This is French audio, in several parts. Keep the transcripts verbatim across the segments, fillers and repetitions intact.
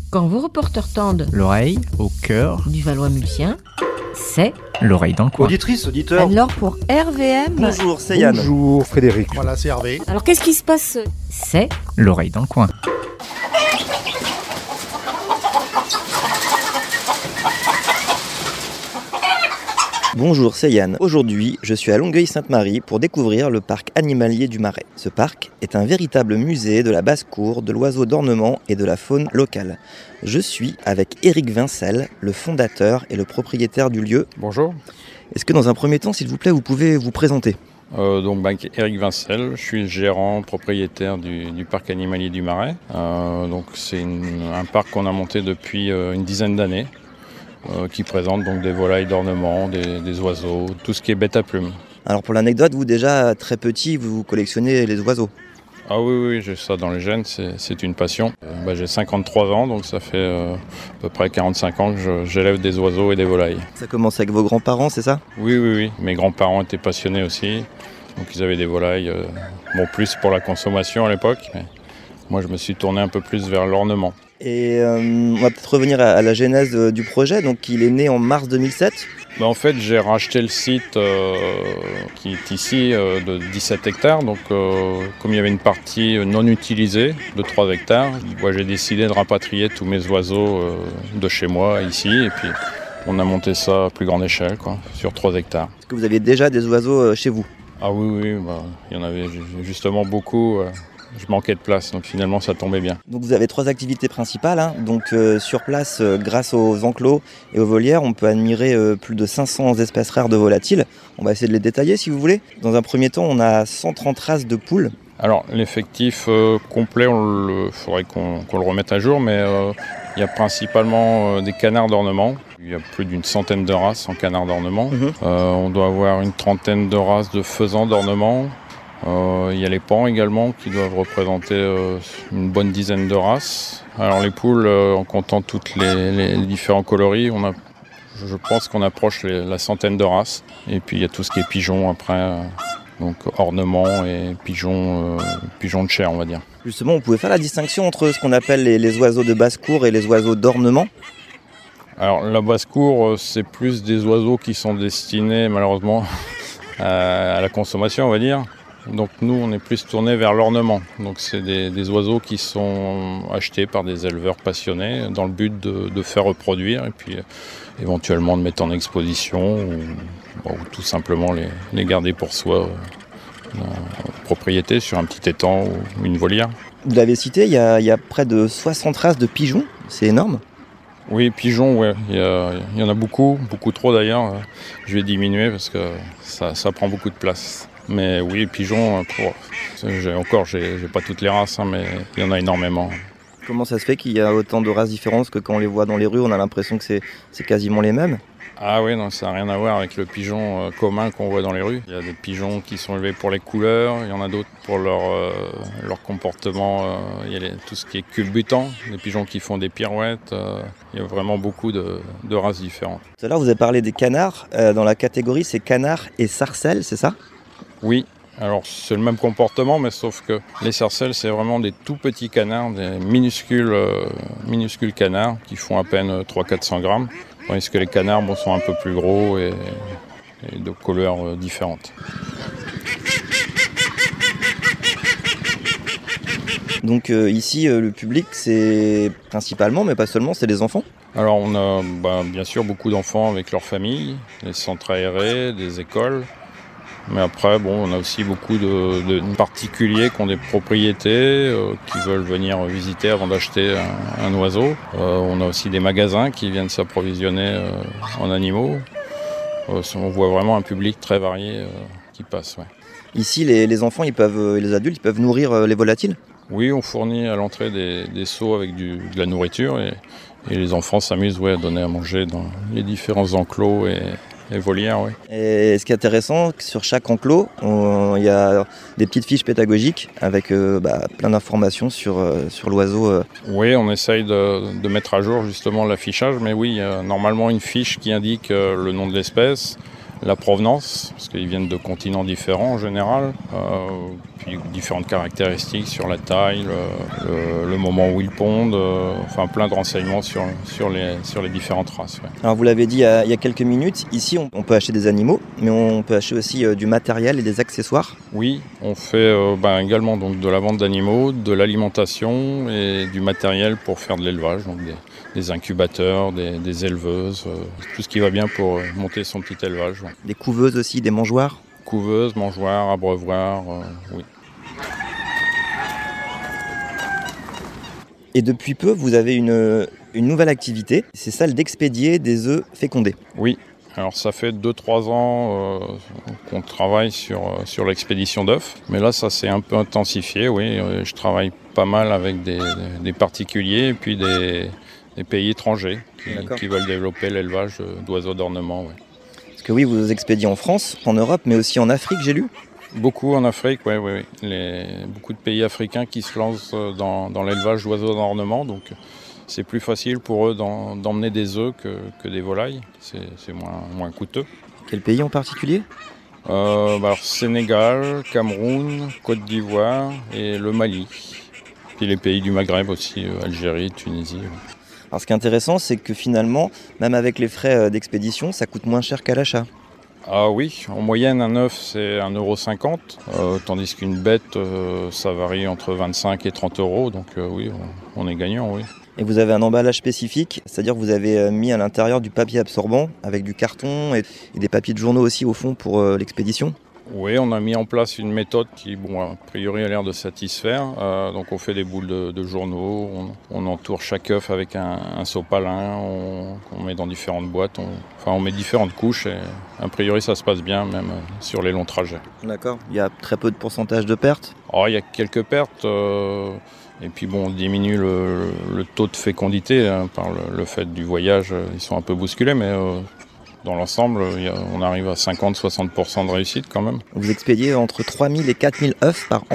Quand vos reporters tendent l'oreille au cœur du Valois-Mulsien, c'est l'oreille dans le coin. Auditrice, auditeur. alors pour R V M. Bonjour, c'est Yann. Bonjour Frédéric. Voilà, c'est Hervé. Alors qu'est-ce qui se passe? C'est L'oreille dans le coin. Bonjour, c'est Yann. Aujourd'hui, je suis à Longueuil-Sainte-Marie pour découvrir le parc animalier du Marais. Ce parc est un véritable musée de la basse-cour, de l'oiseau d'ornement et de la faune locale. Je suis avec Éric Vincel, le fondateur et le propriétaire du lieu. Bonjour. Est-ce que dans un premier temps, s'il vous plaît, vous pouvez vous présenter ? Euh, donc, bah, Éric Vincel, je suis gérant propriétaire du, du parc animalier du Marais. Euh, donc, c'est une, un parc qu'on a monté depuis euh, une dizaine d'années. Euh, qui présente donc des volailles d'ornement, des, des oiseaux, tout ce qui est bête à plumes. Alors pour l'anecdote, vous déjà très petit, vous collectionnez les oiseaux. Ah oui, oui, j'ai ça dans les gènes, c'est, c'est une passion. Euh, bah, j'ai cinquante-trois ans, donc ça fait euh, à peu près quarante-cinq ans que je, j'élève des oiseaux et des volailles. Ça commence avec vos grands-parents, c'est ça ? Oui, oui, oui. Mes grands-parents étaient passionnés aussi, donc ils avaient des volailles, euh, bon plus pour la consommation à l'époque, mais moi je me suis tourné un peu plus vers l'ornement. Et euh, on va peut-être revenir à, à la genèse de, du projet. Donc il est né en mars deux mille sept. Ben en fait, j'ai racheté le site euh, qui est ici euh, de dix-sept hectares. Donc, euh, comme il y avait une partie non utilisée de trois hectares, moi, j'ai décidé de rapatrier tous mes oiseaux euh, de chez moi ici. Et puis, on a monté ça à plus grande échelle, quoi, sur trois hectares. Est-ce que vous aviez déjà des oiseaux euh, chez vous ? Ah oui, oui, bah, il y en avait justement beaucoup. Euh, Je manquais de place, donc finalement ça tombait bien. Donc vous avez trois activités principales. Hein. Donc euh, sur place, euh, grâce aux enclos et aux volières, on peut admirer euh, plus de cinq cents espèces rares de volatiles. On va essayer de les détailler si vous voulez. Dans un premier temps, on a cent trente races de poules. Alors l'effectif euh, complet, il faudrait qu'on, qu'on le remette à jour, mais euh, il y a principalement euh, des canards d'ornement. Il y a plus d'une centaine de races en canards d'ornement. Mmh. Euh, on doit avoir une trentaine de races de faisans d'ornement. Euh, il y a les paons également qui doivent représenter euh, une bonne dizaine de races. Alors les poules, euh, en comptant toutes les, les, les différents coloris, on a, je pense qu'on approche les, la centaine de races. Et puis il y a tout ce qui est pigeons après, euh, donc ornements et pigeons, euh, pigeons de chair on va dire. Justement, vous pouvez faire la distinction entre ce qu'on appelle les, les oiseaux de basse-cour et les oiseaux d'ornement ? Alors la basse-cour, c'est plus des oiseaux qui sont destinés malheureusement à, à la consommation on va dire. Donc nous, on est plus tourné vers l'ornement. Donc c'est des, des oiseaux qui sont achetés par des éleveurs passionnés dans le but de, de faire reproduire et puis euh, éventuellement de mettre en exposition ou, bon, ou tout simplement les, les garder pour soi euh, en propriété sur un petit étang ou une volière. Vous l'avez cité, il y a, il y a près de soixante races de pigeons, c'est énorme. Oui, pigeons, ouais. il, y a, il y en a beaucoup, beaucoup trop d'ailleurs. Je vais diminuer parce que ça, ça prend beaucoup de place. Mais oui, pigeons, pour... j'ai, encore, j'ai, j'ai pas toutes les races, hein, mais il y en a énormément. Comment ça se fait qu'il y a autant de races différentes que quand on les voit dans les rues, on a l'impression que c'est, c'est quasiment les mêmes ? Ah oui, non, ça n'a rien à voir avec le pigeon euh, commun qu'on voit dans les rues. Il y a des pigeons qui sont élevés pour les couleurs, il y en a d'autres pour leur, euh, leur comportement. Euh, il y a les, tout ce qui est culbutant, des pigeons qui font des pirouettes. Euh, il y a vraiment beaucoup de, de races différentes. Tout à l'heure, vous avez parlé des canards. Euh, dans la catégorie, c'est canards et sarcelles, c'est ça ? Oui, alors c'est le même comportement, mais sauf que les sarcelles, c'est vraiment des tout petits canards, des minuscules, euh, minuscules canards qui font à peine trois cents à quatre cents grammes, tandis que les canards bon, sont un peu plus gros et, et de couleurs euh, différentes. Donc euh, ici, euh, le public, c'est principalement, mais pas seulement, c'est les enfants ? Alors on a bah, bien sûr beaucoup d'enfants avec leurs familles, les centres aérés, des écoles. Mais après, bon, on a aussi beaucoup de, de particuliers qui ont des propriétés, euh, qui veulent venir visiter avant d'acheter un, un oiseau. Euh, on a aussi des magasins qui viennent s'approvisionner euh, en animaux. Euh, on voit vraiment un public très varié euh, qui passe. Ouais. Ici, les, les enfants ils peuvent, et les adultes, ils peuvent nourrir euh, les volatiles ? Oui, on fournit à l'entrée des, des seaux avec du, de la nourriture et, et les enfants s'amusent ouais, à donner à manger dans les différents enclos et Et volières, oui. Et ce qui est intéressant, sur chaque enclos, il y a des petites fiches pédagogiques avec euh, bah, plein d'informations sur, euh, sur l'oiseau. Euh. Oui, on essaye de, de mettre à jour justement l'affichage, mais oui, il y a normalement une fiche qui indique euh, le nom de l'espèce, la provenance, parce qu'ils viennent de continents différents en général, euh, puis différentes caractéristiques sur la taille, le, le, le moment où ils pondent, euh, enfin plein de renseignements sur, sur, les, sur les différentes races. Ouais. Alors vous l'avez dit il y, a, il y a quelques minutes, ici on, on peut acheter des animaux, mais on peut acheter aussi euh, du matériel et des accessoires. Oui, on fait euh, ben, également donc, de la vente d'animaux, de l'alimentation et du matériel pour faire de l'élevage, donc des, des incubateurs, des, des éleveuses, euh, tout ce qui va bien pour euh, monter son petit élevage. Ouais. Des couveuses aussi, des mangeoires. Couveuse, mangeoire, abreuvoir, euh, oui. Et depuis peu, vous avez une, une nouvelle activité, c'est celle d'expédier des œufs fécondés. Oui, alors ça fait deux trois ans euh, qu'on travaille sur, sur l'expédition d'œufs, mais là ça s'est un peu intensifié, oui. Je travaille pas mal avec des, des particuliers et puis des, des pays étrangers qui, qui veulent développer l'élevage d'oiseaux d'ornement. Oui. Parce que oui, vous expédiez en France, en Europe, mais aussi en Afrique, j'ai lu. Beaucoup en Afrique, oui, oui, oui. Les, beaucoup de pays africains qui se lancent dans, dans l'élevage d'oiseaux d'ornement, donc c'est plus facile pour eux d'en, d'emmener des œufs que, que des volailles, c'est, c'est moins, moins coûteux. Quel pays en particulier ? euh, bah alors, Sénégal, Cameroun, Côte d'Ivoire et le Mali. Puis les pays du Maghreb aussi, Algérie, Tunisie. Oui. Alors ce qui est intéressant, c'est que finalement, même avec les frais d'expédition, ça coûte moins cher qu'à l'achat. Ah oui, en moyenne un œuf c'est un euro cinquante, euh, tandis qu'une bête euh, ça varie entre vingt-cinq et trente euros, donc euh, oui, on, on est gagnant, oui. Et vous avez un emballage spécifique, c'est-à-dire que vous avez mis à l'intérieur du papier absorbant avec du carton et, et des papiers de journaux aussi au fond pour euh, l'expédition ? Oui, on a mis en place une méthode qui, bon, a priori, a l'air de satisfaire. Euh, donc, on fait des boules de, de journaux, on, on entoure chaque œuf avec un, un sopalin, on, on met dans différentes boîtes, on, enfin, on met différentes couches et, a priori, ça se passe bien, même sur les longs trajets. D'accord. Il y a très peu de pourcentage de pertes ? Oh, il y a quelques pertes, euh, et puis, bon, on diminue le, le taux de fécondité hein, par le, le fait du voyage. Ils sont un peu bousculés, mais... Euh, Dans l'ensemble, on arrive à cinquante à soixante pour cent de réussite quand même. Vous expédiez entre trois mille et quatre mille œufs par an ?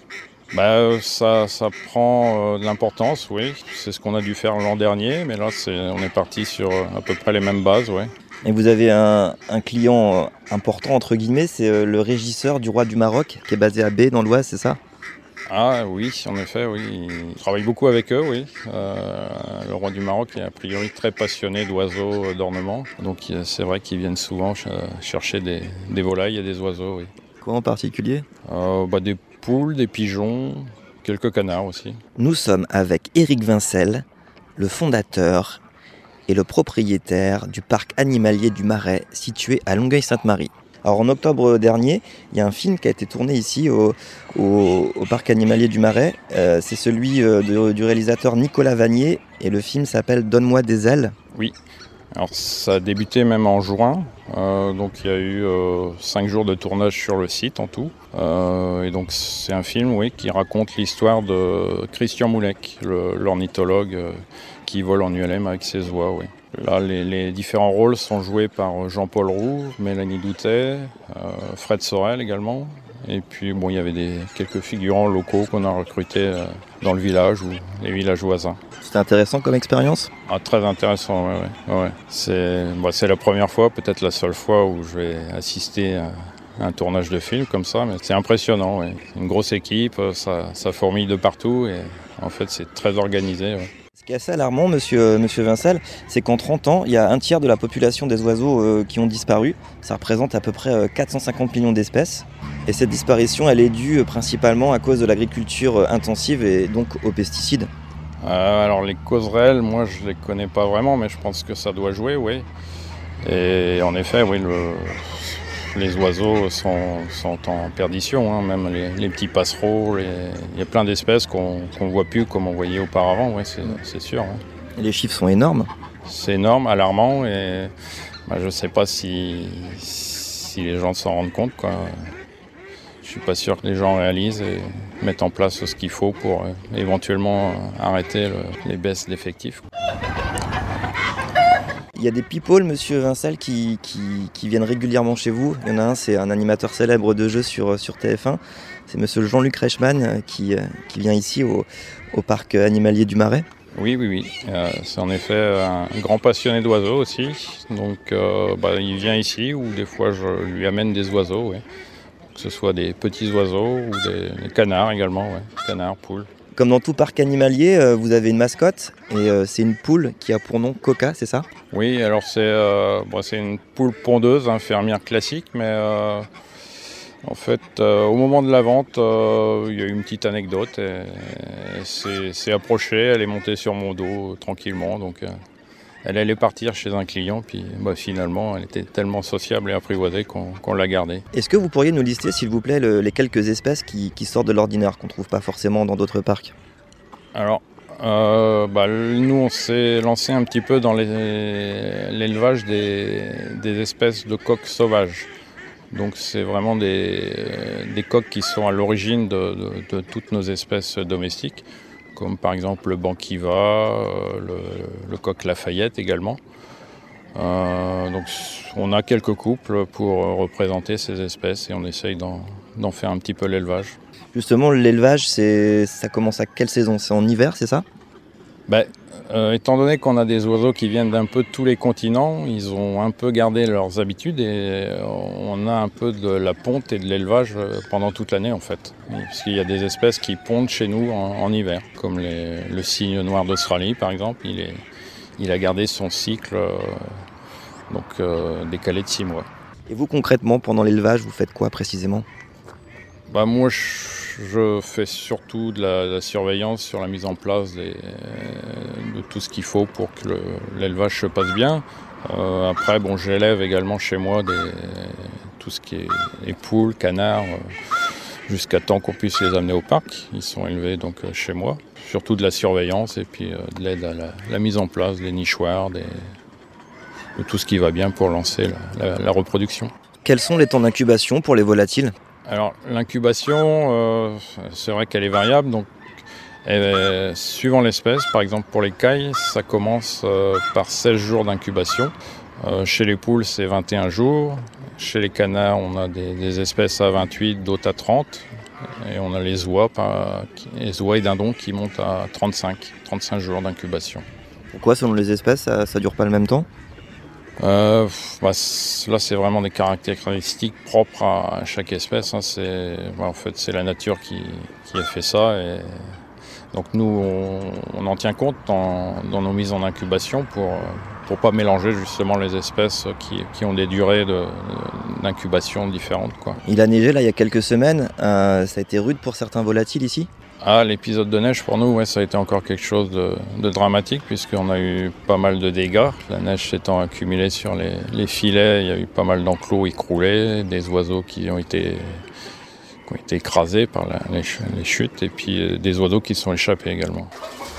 Bah, ça, ça prend de l'importance, oui. C'est ce qu'on a dû faire l'an dernier, mais là, c'est, on est parti sur à peu près les mêmes bases, oui. Et vous avez un, un client important, entre guillemets, c'est le régisseur du roi du Maroc, qui est basé à Bé, dans l'Oise, c'est ça ? Ah oui, en effet, oui. On travaille beaucoup avec eux, oui. Euh, le roi du Maroc est a priori très passionné d'oiseaux d'ornement. Donc c'est vrai qu'ils viennent souvent chercher des, des volailles et des oiseaux, oui. Quoi en particulier ? euh, bah, Des poules, des pigeons, quelques canards aussi. Nous sommes avec Éric Vincel, le fondateur et le propriétaire du parc animalier du Marais, situé à Longueuil-Sainte-Marie. Alors en octobre dernier, il y a un film qui a été tourné ici au, au, au parc animalier du Marais. Euh, c'est celui euh, de, du réalisateur Nicolas Vanier et le film s'appelle « Donne-moi des ailes ». Oui, alors ça a débuté même en juin, euh, donc il y a eu euh, cinq jours de tournage sur le site en tout. Euh, et donc c'est un film oui, qui raconte l'histoire de Christian Moulec, le, l'ornithologue euh, qui vole en U L M avec ses oies. Oui. Là, les, les différents rôles sont joués par Jean-Paul Roux, Mélanie Doutet, euh, Fred Sorel également. Et puis, bon, il y avait des, quelques figurants locaux qu'on a recrutés euh, dans le village ou les villages voisins. C'était intéressant comme expérience ? Ah, très intéressant, oui. Ouais, ouais. C'est, bah, c'est la première fois, peut-être la seule fois où je vais assister à un tournage de film comme ça, mais c'est impressionnant. Ouais. Une grosse équipe, ça, ça fourmille de partout et en fait, c'est très organisé. Ouais. Ce qui est assez alarmant, monsieur, monsieur Vincel, c'est qu'en trente ans, il y a un tiers de la population des oiseaux euh, qui ont disparu. Ça représente à peu près euh, quatre cent cinquante millions d'espèces. Et cette disparition, elle est due euh, principalement à cause de l'agriculture euh, intensive et donc aux pesticides. Euh, alors les causes réelles, moi je ne les connais pas vraiment, mais je pense que ça doit jouer, oui. Et en effet, oui, le... les oiseaux sont, sont en perdition, hein, même les, les petits passereaux, les... il y a plein d'espèces qu'on ne voit plus comme on voyait auparavant, ouais, c'est, c'est sûr. Ouais. Et les chiffres sont énormes. C'est énorme, alarmant, et bah, je ne sais pas si, si les gens s'en rendent compte, quoi. Je ne suis pas sûr que les gens réalisent et mettent en place ce qu'il faut pour euh, éventuellement euh, arrêter le, les baisses d'effectifs. Il y a des people, monsieur Vincel, qui, qui, qui viennent régulièrement chez vous. Il y en a un, c'est un animateur célèbre de jeux sur, sur T F un. C'est monsieur Jean-Luc Reichmann qui, qui vient ici au, au parc animalier du Marais. Oui, oui, oui. Euh, c'est en effet un grand passionné d'oiseaux aussi. Donc euh, bah, il vient ici ou des fois je lui amène des oiseaux. Ouais. que ce soit des petits oiseaux ou des, des canards également, ouais. Canards, poules. Comme dans tout parc animalier, euh, vous avez une mascotte et euh, c'est une poule qui a pour nom Coca, c'est ça ? Oui, alors c'est, euh, bon, c'est une poule pondeuse, un fermière classique, mais euh, en fait, euh, au moment de la vente, euh, il y a eu une petite anecdote. Et, et c'est, c'est approché, elle est montée sur mon dos euh, tranquillement, donc euh, elle allait partir chez un client, puis bah, finalement, elle était tellement sociable et apprivoisée qu'on, qu'on l'a gardée. Est-ce que vous pourriez nous lister, s'il vous plaît, le, les quelques espèces qui, qui sortent de l'ordinaire, qu'on ne trouve pas forcément dans d'autres parcs ? Alors, euh, bah, nous, on s'est lancé un petit peu dans les, l'élevage des, des espèces de coqs sauvages. Donc, c'est vraiment des, des coqs qui sont à l'origine de, de, de toutes nos espèces domestiques, comme par exemple le banquiva, le, le coq Lafayette également. Euh, donc on a quelques couples pour représenter ces espèces et on essaye d'en, d'en faire un petit peu l'élevage. Justement, l'élevage, c'est, ça commence à quelle saison ? C'est en hiver, c'est ça ? Ben, euh, étant donné qu'on a des oiseaux qui viennent d'un peu de tous les continents, ils ont un peu gardé leurs habitudes et on a un peu de la ponte et de l'élevage pendant toute l'année en fait. Parce qu'il y a des espèces qui pondent chez nous en, en hiver, comme les, le cygne noir d'Australie par exemple, il, est, il a gardé son cycle euh, donc, euh, décalé de six mois. Et vous concrètement, pendant l'élevage, vous faites quoi précisément ? Bah, moi, je, je fais surtout de la, de la surveillance sur la mise en place des, de tout ce qu'il faut pour que le, l'élevage se passe bien. Euh, après, bon, j'élève également chez moi des, tout ce qui est les poules, canards, euh, jusqu'à temps qu'on puisse les amener au parc. Ils sont élevés donc euh, chez moi. Surtout de la surveillance et puis euh, de l'aide à la, la mise en place des nichoirs, des, de tout ce qui va bien pour lancer la, la, la reproduction. Quels sont les temps d'incubation pour les volatiles ? Alors l'incubation, euh, c'est vrai qu'elle est variable, donc elle, suivant l'espèce, par exemple pour les cailles, ça commence euh, par seize jours d'incubation. Euh, chez les poules, c'est vingt et un jours. Chez les canards, on a des, des espèces à vingt-huit, d'autres à trente. Et on a les oies, par, les oies et dindons qui montent à trente-cinq, trente-cinq jours d'incubation. Pourquoi, selon les espèces, ça ne dure pas le même temps ? Euh, bah, là, c'est vraiment des caractéristiques propres à chaque espèce. Hein. C'est, bah, en fait, c'est la nature qui, qui a fait ça. Et donc nous, on, on en tient compte dans, dans nos mises en incubation pour pour pas mélanger justement les espèces qui, qui ont des durées de, d'incubation différentes, quoi. Il a neigé là il y a quelques semaines. Euh, ça a été rude pour certains volatiles ici ? Ah, l'épisode de neige pour nous, ouais, ça a été encore quelque chose de, de dramatique puisqu'on a eu pas mal de dégâts. La neige s'étant accumulée sur les, les filets, il y a eu pas mal d'enclos écroulés, des oiseaux qui ont été, qui ont été écrasés par la, les, les chutes et puis euh, des oiseaux qui sont échappés également.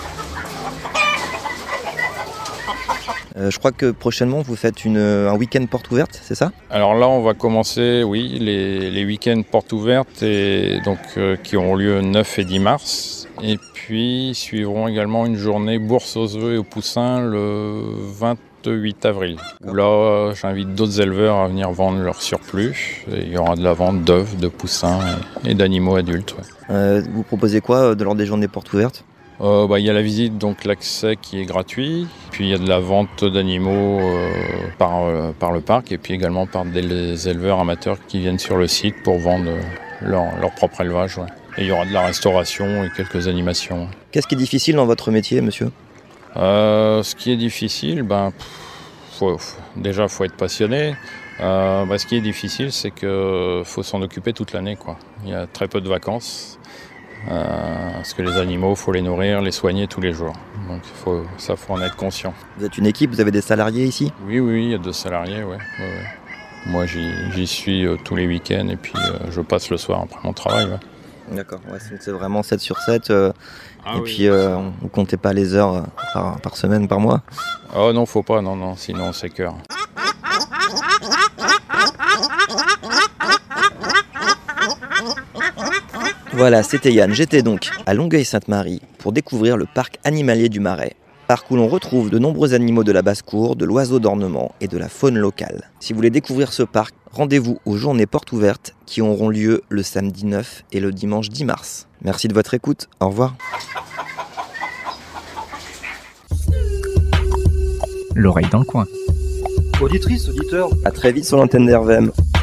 Euh, je crois que prochainement vous faites une, un week-end porte ouverte, c'est ça ? Alors là, on va commencer, oui, les, les week-ends portes ouvertes et donc, euh, qui auront lieu neuf et dix mars. Et puis suivront également une journée bourse aux œufs et aux poussins le vingt-huit avril. Où là, j'invite d'autres éleveurs à venir vendre leur surplus. Et il y aura de la vente d'œufs, de poussins et, et d'animaux adultes. Ouais. Euh, vous proposez quoi de lors des journées portes ouvertes ? Euh, bah, y a la visite, donc l'accès qui est gratuit. Puis il y a de la vente d'animaux euh, par, euh, par le parc et puis également par des éleveurs amateurs qui viennent sur le site pour vendre leur, leur propre élevage. Ouais. Et il y aura de la restauration et quelques animations. Qu'est-ce qui est difficile dans votre métier, monsieur ? euh, Ce qui est difficile, ben, faut, faut, déjà il faut être passionné. Euh, bah, ce qui est difficile, c'est qu'il faut s'en occuper toute l'année, quoi. Il y a très peu de vacances. Euh, parce que les animaux, il faut les nourrir, les soigner tous les jours. Donc faut, ça, faut en être conscient. Vous êtes une équipe, vous avez des salariés ici ? Oui, oui, il y a deux salariés, ouais. ouais, ouais. Moi, j'y, j'y suis euh, tous les week-ends et puis euh, je passe le soir après mon travail. Ouais. D'accord, ouais, donc c'est vraiment sept sur sept. Euh, ah, et oui, puis, euh, on ne comptait pas les heures par, par semaine, par mois ? Oh non, faut pas, non, non, sinon on s'écœure. Voilà, c'était Yann. J'étais donc à Longueuil-Sainte-Marie pour découvrir le parc animalier du Marais. Parc où l'on retrouve de nombreux animaux de la basse-cour, de l'oiseau d'ornement et de la faune locale. Si vous voulez découvrir ce parc, rendez-vous aux journées portes ouvertes qui auront lieu le samedi neuf et le dimanche dix mars. Merci de votre écoute. Au revoir. L'oreille dans le coin. Auditrice, auditeur. À très vite sur l'antenne d'R V M.